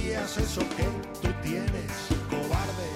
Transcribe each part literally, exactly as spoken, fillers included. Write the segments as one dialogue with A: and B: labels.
A: sabías eso que tú tienes, cobarde.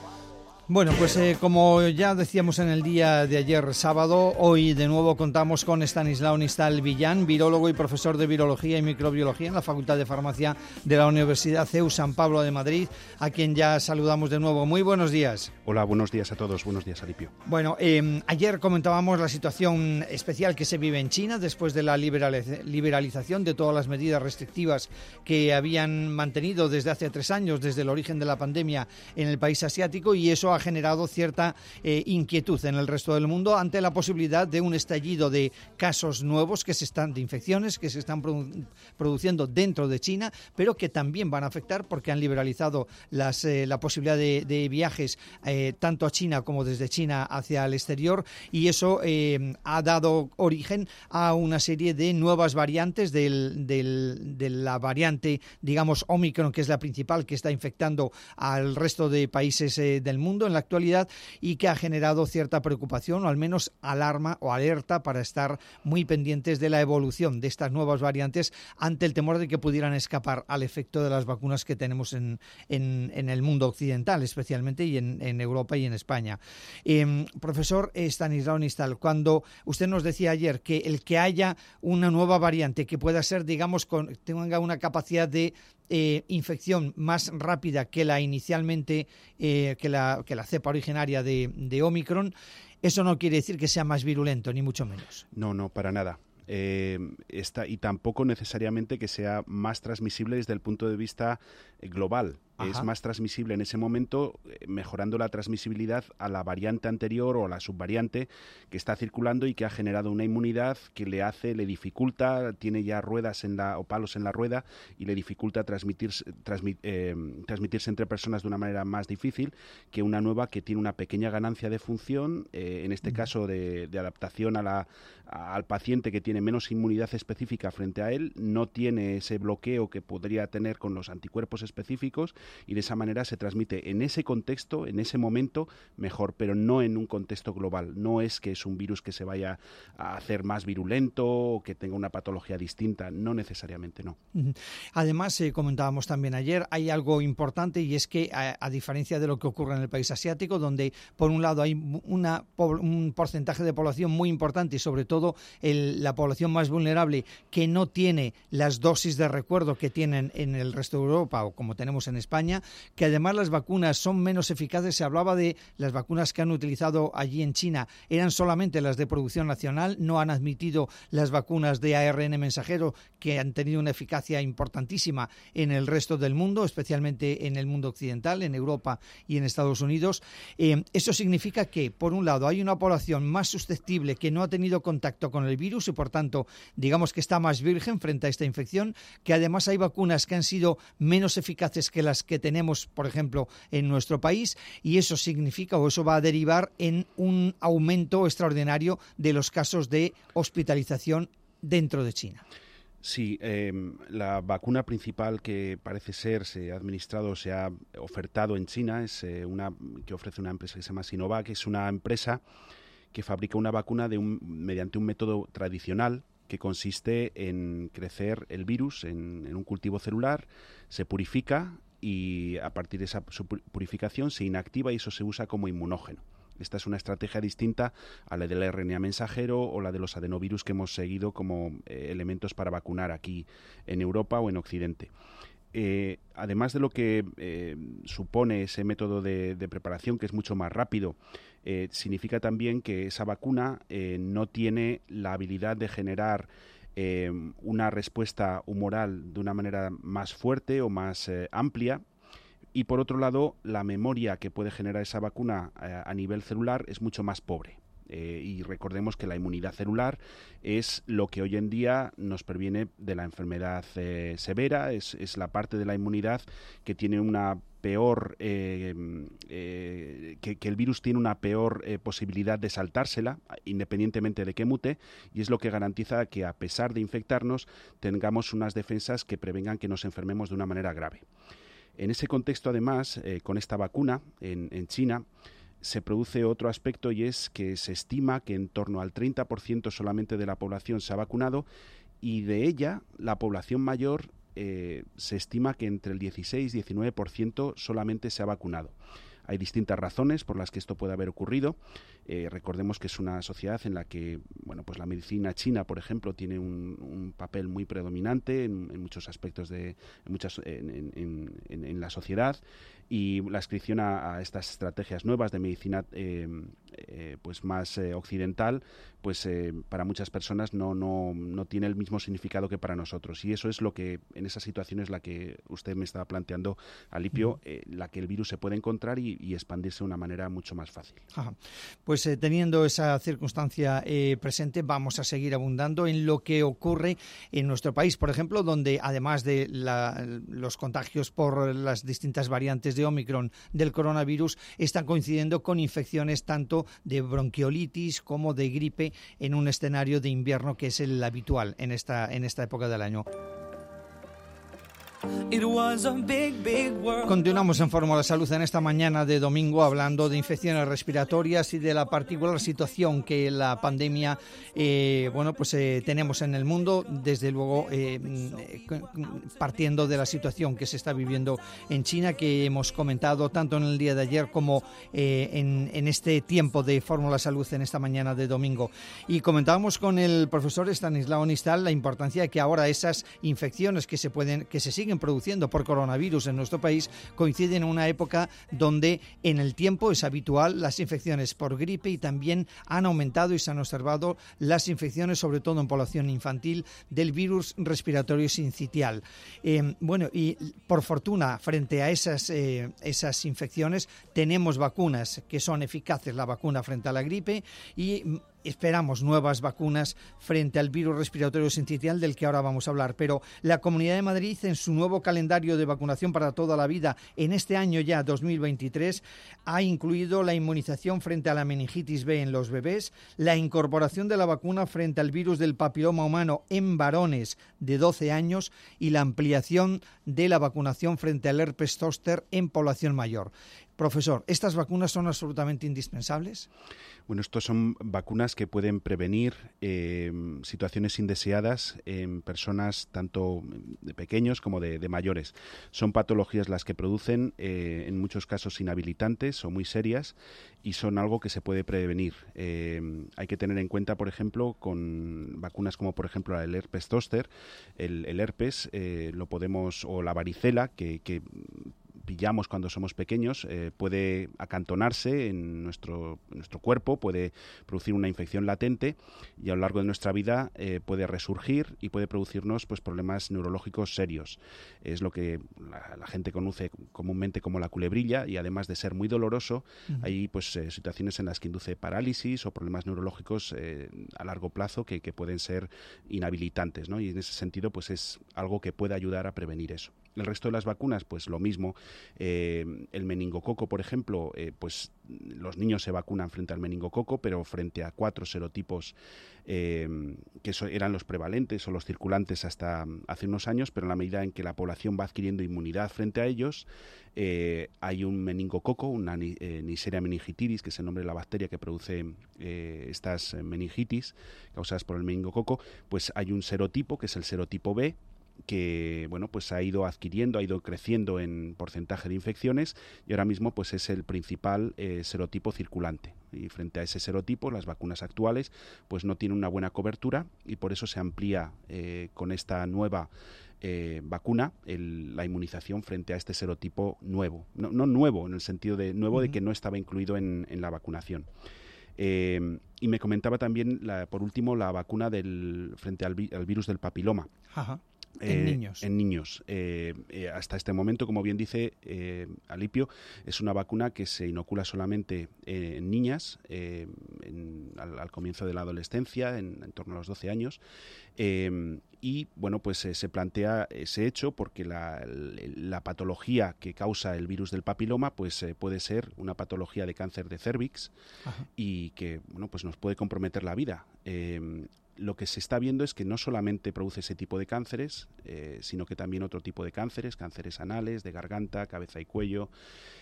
B: Bueno, pues eh, como ya decíamos en el día de ayer sábado, hoy de nuevo contamos con Estanislao Nistal Villán, virólogo y profesor de Virología y Microbiología en la Facultad de Farmacia de la Universidad C E U San Pablo de Madrid, a quien ya saludamos de nuevo. Muy buenos días.
C: Hola, buenos días a todos. Buenos días, Alipio.
B: Bueno, eh, ayer comentábamos la situación especial que se vive en China después de la liberalización de todas las medidas restrictivas que habían mantenido desde hace tres años, desde el origen de la pandemia en el país asiático, y eso ha generado cierta eh, inquietud en el resto del mundo ante la posibilidad de un estallido de casos nuevos que se están de infecciones que se están produ- produciendo dentro de China, pero que también van a afectar porque han liberalizado las, eh, la posibilidad de, de viajes eh, tanto a China como desde China hacia el exterior, y eso eh, ha dado origen a una serie de nuevas variantes del, del, de la variante, digamos, Omicron, que es la principal que está infectando al resto de países eh, del mundo en la actualidad, y que ha generado cierta preocupación o al menos alarma o alerta para estar muy pendientes de la evolución de estas nuevas variantes ante el temor de que pudieran escapar al efecto de las vacunas que tenemos en, en, en el mundo occidental especialmente, y en, en Europa y en España. Eh, profesor Estanislao Nistal, cuando usted nos decía ayer que el que haya una nueva variante que pueda ser, digamos, con, tenga una capacidad de Eh, infección más rápida que la inicialmente, eh, que, la, que la cepa originaria de, de Omicron, eso no quiere decir que sea más virulento, ni mucho menos.
C: No, no, para nada. Eh, está, y tampoco necesariamente que sea más transmisible desde el punto de vista eh, global. Ajá. Es más transmisible en ese momento, eh, mejorando la transmisibilidad a la variante anterior o a la subvariante que está circulando y que ha generado una inmunidad que le hace, le dificulta, tiene ya ruedas en la, o palos en la rueda, y le dificulta transmitirse, transmit, eh, transmitirse entre personas de una manera más difícil que una nueva que tiene una pequeña ganancia de función, eh, en este caso de, de adaptación a la, a, al paciente que tiene menos inmunidad específica frente a él, no tiene ese bloqueo que podría tener con los anticuerpos específicos, y de esa manera se transmite en ese contexto, en ese momento, mejor, pero no en un contexto global. No es que es un virus que se vaya a hacer más virulento o que tenga una patología distinta, no necesariamente, no.
B: Además, eh, comentábamos también ayer, hay algo importante, y es que a, a diferencia de lo que ocurre en el país asiático, donde por un lado hay una, un porcentaje de población muy importante y sobre todo el, la población más vulnerable que no tiene las dosis de recuerdo que tienen en el resto de Europa o como tenemos en España, que además las vacunas son menos eficaces. Se hablaba de las vacunas que han utilizado allí en China, eran solamente las de producción nacional, no han admitido las vacunas de A R N mensajero, que han tenido una eficacia importantísima en el resto del mundo, especialmente en el mundo occidental, en Europa y en Estados Unidos. Eh, eso significa que, por un lado, hay una población más susceptible que no ha tenido contacto con el virus y, por tanto, digamos que está más virgen frente a esta infección, que además hay vacunas que han sido menos eficaces que las que tenemos, por ejemplo, en nuestro país, y eso significa o eso va a derivar en un aumento extraordinario de los casos de hospitalización dentro de China.
C: Sí, eh, la vacuna principal que parece ser se ha administrado, se ha ofertado en China, es eh, una que ofrece una empresa que se llama Sinovac, que es una empresa que fabrica una vacuna de un, mediante un método tradicional, que consiste en crecer el virus en, en un cultivo celular, se purifica y a partir de esa purificación se inactiva y eso se usa como inmunógeno. Esta es una estrategia distinta a la del R N A mensajero o la de los adenovirus que hemos seguido como eh, elementos para vacunar aquí en Europa o en Occidente. Eh, además de lo que eh, supone ese método de, de preparación, que es mucho más rápido, eh, significa también que esa vacuna eh, no tiene la habilidad de generar eh, una respuesta humoral de una manera más fuerte o más eh, amplia. Y por otro lado, la memoria que puede generar esa vacuna eh, a nivel celular es mucho más pobre. Eh, y recordemos que la inmunidad celular es lo que hoy en día nos previene de la enfermedad eh, severa, es, es la parte de la inmunidad que tiene una peor, eh, eh, que, que el virus tiene una peor eh, posibilidad de saltársela, independientemente de que mute, y es lo que garantiza que a pesar de infectarnos tengamos unas defensas que prevengan que nos enfermemos de una manera grave. En ese contexto, además, eh, con esta vacuna en, en China, se produce otro aspecto, y es que se estima que en torno al treinta por ciento solamente de la población se ha vacunado, y de ella la población mayor eh, se estima que entre el dieciséis y diecinueve por ciento solamente se ha vacunado. Hay distintas razones por las que esto puede haber ocurrido. Eh, recordemos que es una sociedad en la que, bueno, pues la medicina china, por ejemplo, tiene un, un papel muy predominante en, en muchos aspectos de, en muchas, en, en, en, en la sociedad, y la adscripción a, a estas estrategias nuevas de medicina, eh, eh, pues más eh, occidental, pues eh, para muchas personas no, no, no tiene el mismo significado que para nosotros. Y eso es lo que, en esa situación es la que usted me estaba planteando, Alipio, eh, la que el virus se puede encontrar y, y expandirse de una manera mucho más fácil.
B: Ajá. Pues eh, teniendo esa circunstancia eh, presente, vamos a seguir abundando en lo que ocurre en nuestro país, por ejemplo, donde además de la, los contagios por las distintas variantes de Omicron del coronavirus, están coincidiendo con infecciones tanto de bronquiolitis como de gripe en un escenario de invierno que es el habitual en esta, en esta época del año. Continuamos en Fórmula Salud en esta mañana de domingo hablando de infecciones respiratorias y de la particular situación que la pandemia eh, bueno pues eh, tenemos en el mundo, desde luego eh, partiendo de la situación que se está viviendo en China, que hemos comentado tanto en el día de ayer como eh, en, en este tiempo de Fórmula Salud en esta mañana de domingo. Y comentábamos con el profesor Estanislao Nistal la importancia de que ahora esas infecciones que se pueden que se siguen produciendo por coronavirus en nuestro país coinciden en una época donde en el tiempo es habitual las infecciones por gripe, y también han aumentado y se han observado las infecciones, sobre todo en población infantil, del virus respiratorio sincitial. Eh, bueno, y por fortuna, frente a esas, eh, esas infecciones, tenemos vacunas que son eficaces, la vacuna frente a la gripe, y esperamos nuevas vacunas frente al virus respiratorio sincitial del que ahora vamos a hablar. Pero la Comunidad de Madrid, en su nuevo calendario de vacunación para toda la vida, en este año ya dos mil veintitrés, ha incluido la inmunización frente a la meningitis B en los bebés, la incorporación de la vacuna frente al virus del papiloma humano en varones de doce años y la ampliación de la vacunación frente al herpes zóster en población mayor. Profesor, ¿estas vacunas son absolutamente indispensables?
C: Bueno, estos son vacunas que pueden prevenir eh, situaciones indeseadas en personas tanto de pequeños como de, de mayores. Son patologías las que producen, eh, en muchos casos, inhabilitantes o muy serias, y son algo que se puede prevenir. Eh, hay que tener en cuenta, por ejemplo, con vacunas como, por ejemplo, el herpes zóster, el, el herpes, eh, lo podemos, o la varicela, que... que pillamos cuando somos pequeños, eh, puede acantonarse en nuestro, en nuestro cuerpo, puede producir una infección latente, y a lo largo de nuestra vida eh, puede resurgir y puede producirnos pues problemas neurológicos serios. Es lo que la, la gente conoce comúnmente como la culebrilla, y además de ser muy doloroso, uh-huh. hay pues eh, situaciones en las que induce parálisis o problemas neurológicos eh, a largo plazo que, que pueden ser inhabilitantes, ¿no? Y en ese sentido pues es algo que puede ayudar a prevenir eso. El resto de las vacunas, pues lo mismo. Eh, el meningococo, por ejemplo, eh, pues los niños se vacunan frente al meningococo, pero frente a cuatro serotipos eh, que so, eran los prevalentes o los circulantes hasta hace unos años, pero en la medida en que la población va adquiriendo inmunidad frente a ellos, eh, hay un meningococo, una eh, Neisseria meningitidis, que es el nombre de la bacteria que produce eh, estas meningitis causadas por el meningococo, pues hay un serotipo, que es el serotipo B, que bueno pues ha ido adquiriendo, ha ido creciendo en porcentaje de infecciones, y ahora mismo pues es el principal eh, serotipo circulante. Y frente a ese serotipo, las vacunas actuales pues no tienen una buena cobertura, y por eso se amplía eh, con esta nueva eh, vacuna el, la inmunización frente a este serotipo nuevo. No, no nuevo en el sentido de nuevo uh-huh. de que no estaba incluido en, en la vacunación. Eh, y me comentaba también, la, por último, la vacuna del frente al, vi, al virus del papiloma.
B: Ajá.
C: Eh,
B: en niños.
C: En niños. Eh, eh, hasta este momento, como bien dice eh, Alipio, es una vacuna que se inocula solamente eh, en niñas eh, en, al, al comienzo de la adolescencia, en, en torno a los doce años. Eh, y bueno, pues eh, se plantea ese hecho porque la, la patología que causa el virus del papiloma pues eh, puede ser una patología de cáncer de cérvix. Ajá. Y que bueno pues nos puede comprometer la vida. Eh, Lo que se está viendo es que no solamente produce ese tipo de cánceres, eh, sino que también otro tipo de cánceres, cánceres anales, de garganta, cabeza y cuello,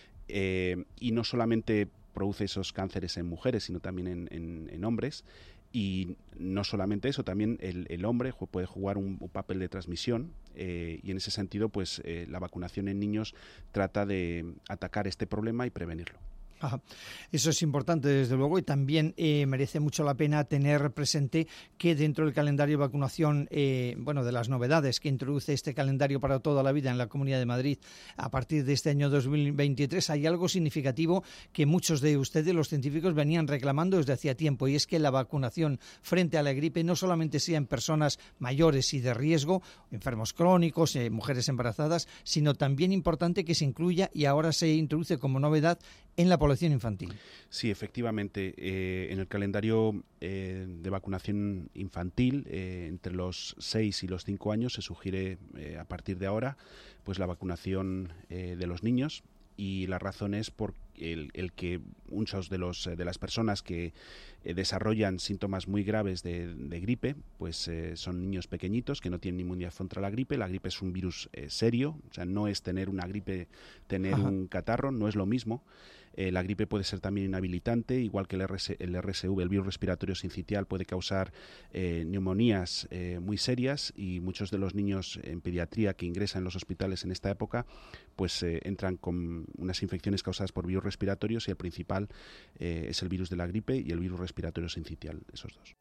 C: eh, y no solamente produce esos cánceres en mujeres, sino también en, en, en hombres, Y no solamente eso, también el, el hombre puede jugar un, un papel de transmisión eh, y en ese sentido pues eh, la vacunación en niños trata de atacar este problema y prevenirlo.
B: Ajá. Eso es importante, desde luego, y también eh, merece mucho la pena tener presente que dentro del calendario de vacunación, eh, bueno, de las novedades que introduce este calendario para toda la vida en la Comunidad de Madrid a partir de este año dos mil veintitrés, hay algo significativo que muchos de ustedes, los científicos, venían reclamando desde hacía tiempo, y es que la vacunación frente a la gripe no solamente sea en personas mayores y de riesgo, enfermos crónicos, eh, mujeres embarazadas, sino también importante que se incluya, y ahora se introduce como novedad, en la población infantil.
C: Sí, efectivamente. Eh, en el calendario eh, de vacunación infantil, eh, entre los seis y los cinco años, se sugiere eh, a partir de ahora pues la vacunación eh, de los niños, y la razón es por el, el que muchos de los de las personas que eh, desarrollan síntomas muy graves de, de gripe, pues eh, son niños pequeñitos que no tienen inmunidad contra la gripe. La gripe es un virus eh, serio, o sea, no es tener una gripe, tener Ajá. un catarro, no es lo mismo. Eh, la gripe puede ser también inhabilitante, igual que el, R S, el R S V, el virus respiratorio sincitial, puede causar eh, neumonías eh, muy serias, y muchos de los niños en pediatría que ingresan en los hospitales en esta época pues eh, entran con unas infecciones causadas por virus respiratorios, y el principal eh, es el virus de la gripe y el virus respiratorio sincitial, esos dos.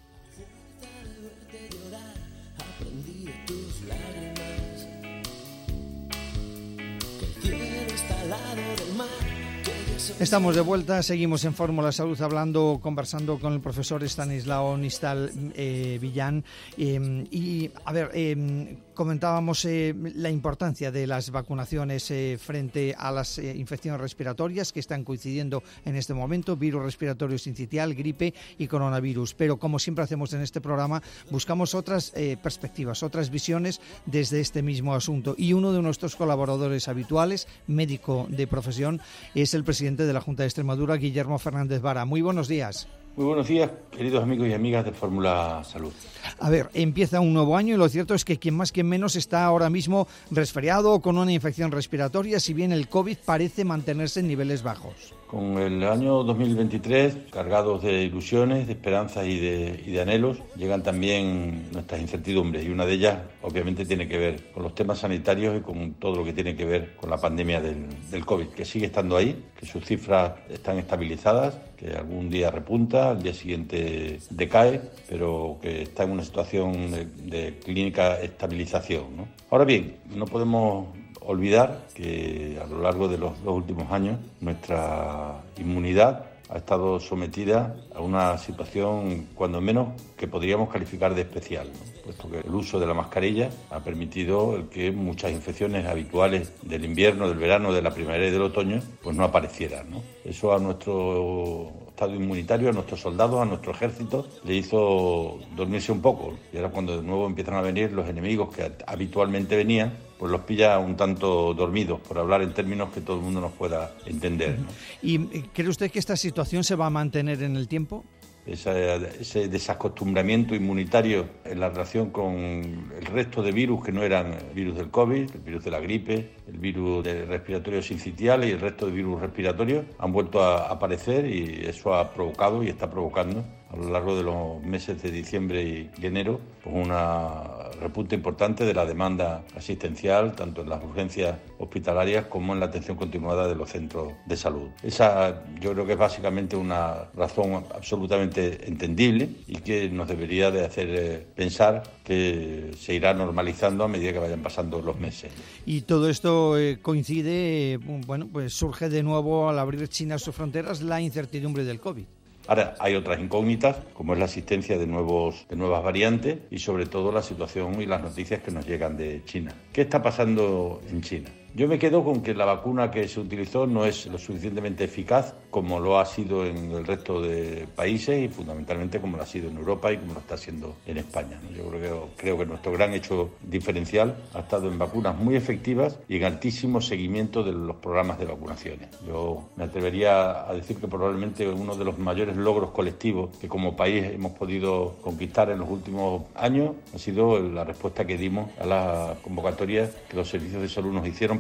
B: Estamos de vuelta, seguimos en Fórmula Salud hablando, conversando con el profesor Estanislao Nistal eh, Villán eh, y, a ver, eh, comentábamos eh, la importancia de las vacunaciones eh, frente a las eh, infecciones respiratorias que están coincidiendo en este momento, virus respiratorio sincitial, gripe y coronavirus, pero como siempre hacemos en este programa, buscamos otras eh, perspectivas, otras visiones desde este mismo asunto, y uno de nuestros colaboradores habituales, médico de profesión, es el presidente de la Junta de Extremadura, Guillermo Fernández Vara. Muy buenos días.
D: Muy buenos días, queridos amigos y amigas de Fórmula Salud.
B: A ver, empieza un nuevo año y lo cierto es que quien más quien menos está ahora mismo resfriado o con una infección respiratoria, si bien el COVID parece mantenerse en niveles bajos.
D: Con el año dos mil veintitrés, cargados de ilusiones, de esperanzas y de, y de anhelos, llegan también nuestras incertidumbres, y una de ellas obviamente tiene que ver con los temas sanitarios y con todo lo que tiene que ver con la pandemia del, del COVID, que sigue estando ahí, que sus cifras están estabilizadas, que algún día repunta, al día siguiente decae, pero que está en una situación de, de clínica estabilización, ¿no? Ahora bien, no podemos olvidar que a lo largo de los dos últimos años nuestra inmunidad ha estado sometida a una situación, cuando menos, que podríamos calificar de especial, ¿no? Puesto que el uso de la mascarilla ha permitido el que muchas infecciones habituales del invierno, del verano, de la primavera y del otoño pues no aparecieran, ¿no? Eso a nuestro estado inmunitario, a nuestros soldados, a nuestro ejército, le hizo dormirse un poco. Y ahora, cuando de nuevo empiezan a venir los enemigos que habitualmente venían, pues los pilla un tanto dormidos, por hablar en términos que todo el mundo nos pueda entender, ¿no?
B: ¿Y cree usted que esta situación se va a mantener en el tiempo?
D: Ese, ese desacostumbramiento inmunitario en la relación con el resto de virus que no eran el virus del COVID, el virus de la gripe, el virus de respiratorio sincitial y el resto de virus respiratorios han vuelto a aparecer, y eso ha provocado y está provocando a lo largo de los meses de diciembre y enero pues una repunte importante de la demanda asistencial, tanto en las urgencias hospitalarias como en la atención continuada de los centros de salud. Esa yo creo que es básicamente una razón absolutamente entendible y que nos debería de hacer eh, pensar que se irá normalizando a medida que vayan pasando los meses.
B: Y todo esto eh, coincide, eh, bueno, pues surge de nuevo al abrir China sus fronteras la incertidumbre del COVID.
D: Ahora hay otras incógnitas, como es la existencia de nuevos de nuevas variantes y sobre todo la situación y las noticias que nos llegan de China. ¿Qué está pasando en China? Yo me quedo con que la vacuna que se utilizó no es lo suficientemente eficaz como lo ha sido en el resto de países y fundamentalmente como lo ha sido en Europa y como lo está haciendo en España. Yo creo que, creo que nuestro gran hecho diferencial ha estado en vacunas muy efectivas y en altísimo seguimiento de los programas de vacunaciones. Yo me atrevería a decir que probablemente uno de los mayores logros colectivos que como país hemos podido conquistar en los últimos años ha sido la respuesta que dimos a las convocatorias que los servicios de salud nos hicieron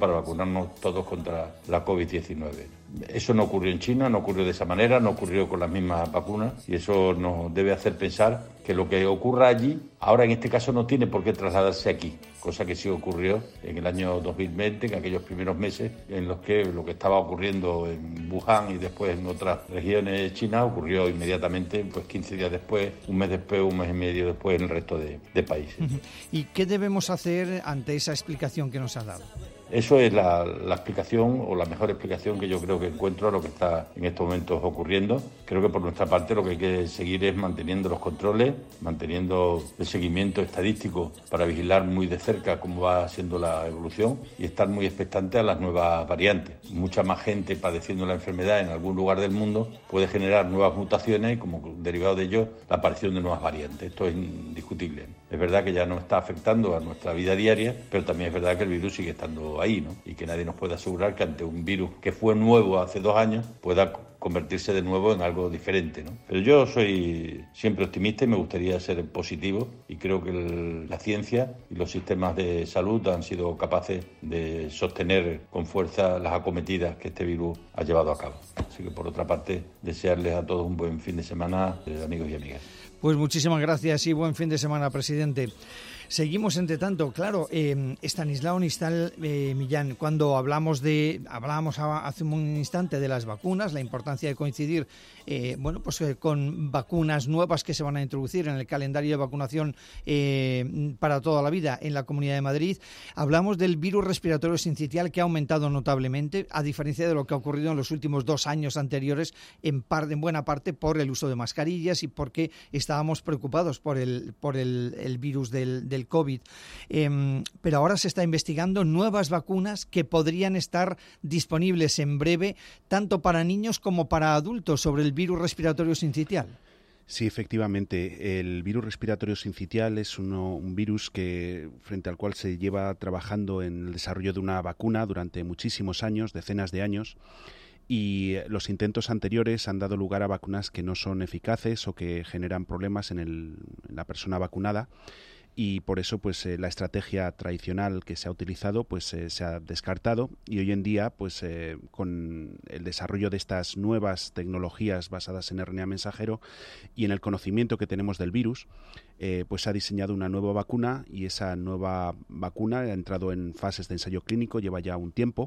D: para vacunarnos todos contra la COVID diecinueve. Eso no ocurrió en China, no ocurrió de esa manera, no ocurrió con las mismas vacunas y eso nos debe hacer pensar que lo que ocurra allí, ahora en este caso no tiene por qué trasladarse aquí, cosa que sí ocurrió en el año dos mil veinte, en aquellos primeros meses en los que lo que estaba ocurriendo en Wuhan y después en otras regiones chinas ocurrió inmediatamente, pues quince días después, un mes después, un mes y medio después en el resto de, de países.
B: ¿Y qué debemos hacer ante esa explicación que nos ha dado?
D: Eso es la, la explicación o la mejor explicación que yo creo que encuentro a lo que está en estos momentos ocurriendo. Creo que por nuestra parte lo que hay que seguir es manteniendo los controles, manteniendo el seguimiento estadístico para vigilar muy de cerca cómo va siendo la evolución y estar muy expectante a las nuevas variantes. Mucha más gente padeciendo la enfermedad en algún lugar del mundo puede generar nuevas mutaciones y como derivado de ello la aparición de nuevas variantes. Esto es indiscutible. Es verdad que ya no está afectando a nuestra vida diaria, pero también es verdad que el virus sigue estando ahí, ¿no? Y que nadie nos puede asegurar que ante un virus que fue nuevo hace dos años pueda convertirse de nuevo en algo diferente, ¿no? Pero yo soy siempre optimista y me gustaría ser positivo y creo que el, la ciencia y los sistemas de salud han sido capaces de sostener con fuerza las acometidas que este virus ha llevado a cabo. Así que por otra parte, desearles a todos un buen fin de semana, eh, amigos y amigas.
B: Pues muchísimas gracias y buen fin de semana, presidente. Seguimos, entre tanto, claro, eh, Estanislao Nistal, eh, Millán, cuando hablamos de, hablábamos hace un instante de las vacunas, la importancia de coincidir, eh, bueno, pues eh, con vacunas nuevas que se van a introducir en el calendario de vacunación eh, para toda la vida en la Comunidad de Madrid, hablamos del virus respiratorio sincitial que ha aumentado notablemente, a diferencia de lo que ha ocurrido en los últimos dos años anteriores, en, par, en buena parte por el uso de mascarillas y porque estábamos preocupados por el, por el, el virus del, del COVID. Eh, pero ahora se está investigando nuevas vacunas que podrían estar disponibles en breve, tanto para niños como para adultos, sobre el virus respiratorio sincitial.
C: Sí, efectivamente. El virus respiratorio sincitial es uno, un virus que frente al cual se lleva trabajando en el desarrollo de una vacuna durante muchísimos años, decenas de años, y los intentos anteriores han dado lugar a vacunas que no son eficaces o que generan problemas en, el, en la persona vacunada. Y por eso pues eh, la estrategia tradicional que se ha utilizado pues eh, se ha descartado y hoy en día pues eh, con el desarrollo de estas nuevas tecnologías basadas en R N A mensajero y en el conocimiento que tenemos del virus eh, pues se ha diseñado una nueva vacuna y esa nueva vacuna ha entrado en fases de ensayo clínico, lleva ya un tiempo.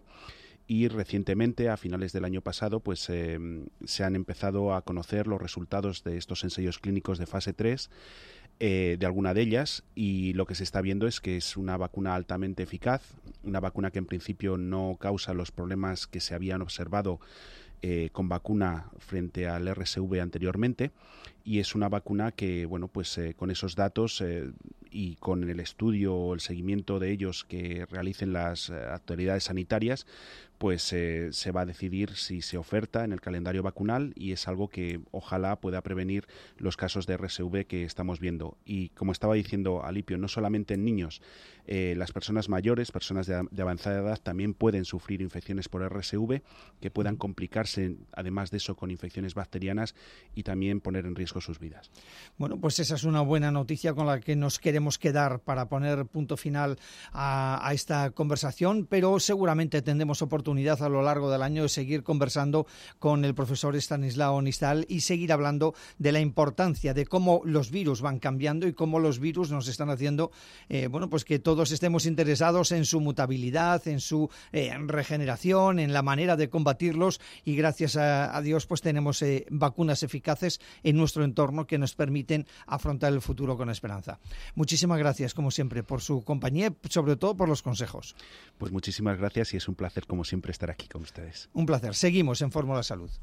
C: Y recientemente, a finales del año pasado, pues eh, se han empezado a conocer los resultados de estos ensayos clínicos de fase tres eh, de alguna de ellas, y lo que se está viendo es que es una vacuna altamente eficaz, una vacuna que en principio no causa los problemas que se habían observado eh, con vacuna frente al R S V anteriormente, y es una vacuna que, bueno, pues eh, con esos datos eh, y con el estudio o el seguimiento de ellos que realicen las eh, autoridades sanitarias, pues eh, se va a decidir si se oferta en el calendario vacunal y es algo que ojalá pueda prevenir los casos de R S V que estamos viendo. Y como estaba diciendo Alipio, no solamente en niños, eh, las personas mayores, personas de, de avanzada edad también pueden sufrir infecciones por R S V que puedan complicarse, además de eso, con infecciones bacterianas y también poner en riesgo sus vidas.
B: Bueno, pues esa es una buena noticia con la que nos queremos quedar para poner punto final a, a esta conversación, pero seguramente tendremos oportunidad a lo largo del año de seguir conversando con el profesor Estanislao Nistal y seguir hablando de la importancia de cómo los virus van cambiando y cómo los virus nos están haciendo, eh, bueno, pues que todos estemos interesados en su mutabilidad, en su eh, regeneración, en la manera de combatirlos, y gracias a, a Dios pues tenemos eh, vacunas eficaces en nuestro entorno que nos permiten afrontar el futuro con esperanza. Muchísimas gracias, como siempre, por su compañía, sobre todo por los consejos.
C: Pues muchísimas gracias y es un placer, como siempre, estar aquí con ustedes.
B: Un placer. Seguimos en Fórmula Salud.